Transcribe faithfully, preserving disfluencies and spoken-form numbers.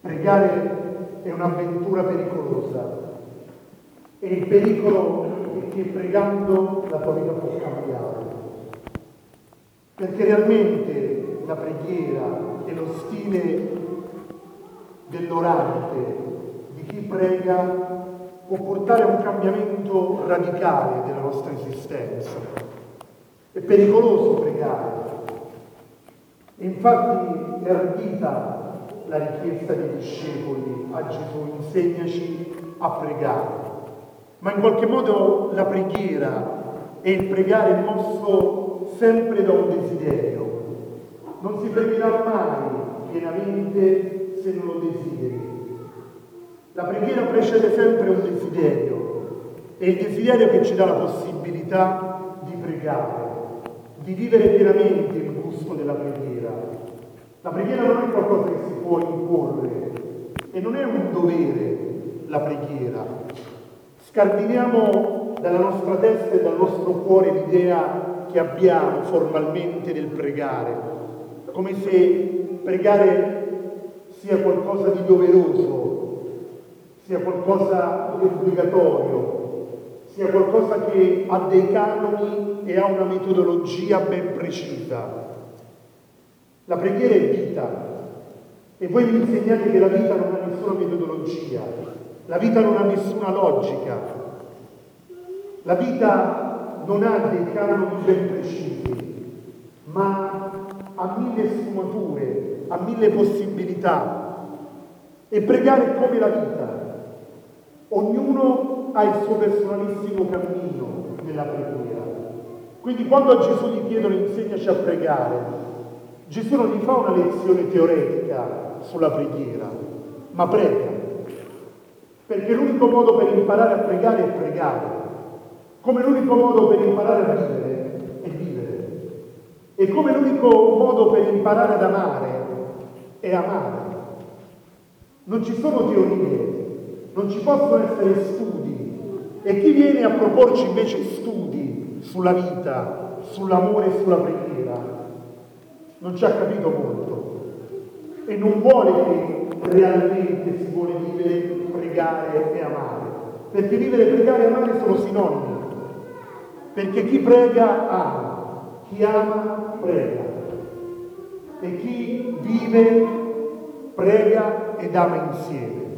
Pregare è un'avventura pericolosa e il pericolo è che pregando la tua vita può cambiare. Perché realmente la preghiera e lo stile dell'orante di chi prega può portare a un cambiamento radicale della nostra esistenza. È pericoloso pregare. E infatti è ardita la richiesta dei discepoli a Gesù: insegnaci a pregare. Ma in qualche modo la preghiera e il pregare è mosso sempre da un desiderio. Non si pregherà mai pienamente se non lo desideri. La preghiera precede sempre un desiderio, è il desiderio che ci dà la possibilità di pregare, di vivere pienamente il gusto della preghiera. La preghiera non è qualcosa che si può imporre e non è un dovere la preghiera. Scardiniamo dalla nostra testa e dal nostro cuore l'idea che abbiamo formalmente del pregare, come se pregare sia qualcosa di doveroso, sia qualcosa di obbligatorio, sia qualcosa che ha dei canoni e ha una metodologia ben precisa. La preghiera è vita e voi mi insegnate che la vita non ha nessuna metodologia, la vita non ha nessuna logica, la vita non ha dei canoni ben precisi, ma ha mille sfumature, ha mille possibilità. E pregare è come la vita. Ognuno ha il suo personalissimo cammino nella preghiera. Quindi quando a Gesù gli chiedono insegnaci a pregare, Gesù non gli fa una lezione teoretica sulla preghiera, ma prega. Perché l'unico modo per imparare a pregare è pregare, come l'unico modo per imparare a vivere è vivere, e come l'unico modo per imparare ad amare è amare. Non ci sono teorie, non ci possono essere studi, e chi viene a proporci invece studi sulla vita, sull'amore e sulla preghiera non ci ha capito molto e non vuole che realmente si vuole vivere, pregare e amare, perché vivere, pregare e amare sono sinonimi, perché chi prega ama, chi ama prega e chi vive prega ed ama insieme.